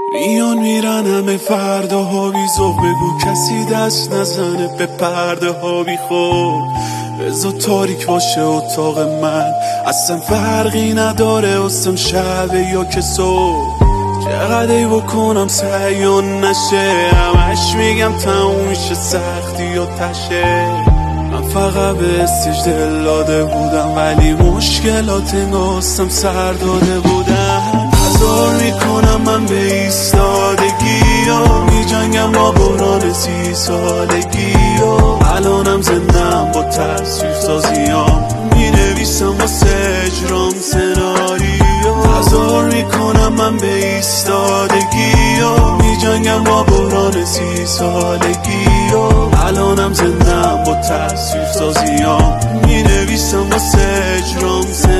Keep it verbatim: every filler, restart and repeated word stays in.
میان میرن همه فردا ها بی ذوق، بگو کسی دست نزنه به پرده ها بی خود. بذار تاریک باشه اتاق من، اصلا فرقی نداره واسم شبه یا که صبح. چقدر ای بکنم سعیان نشه، همش میگم تموم میشه سختی یا تشه. من فقط به استیج دل داده بودم، ولی مشکلات انگاستم سر داده بودم. هزار میکنم من به ایستادگی ها، می جنگم با بحران سی سالگی ها. الانم زندم با تصویر سازیام، می نویسم واسه اجرام سناریو. هزار میکنم من به ایستادگی ها، می جنگم با بحران سی سالگی ها. الانم زندم با تصویر سازیام، می نویسم واسه اجرام سناریو.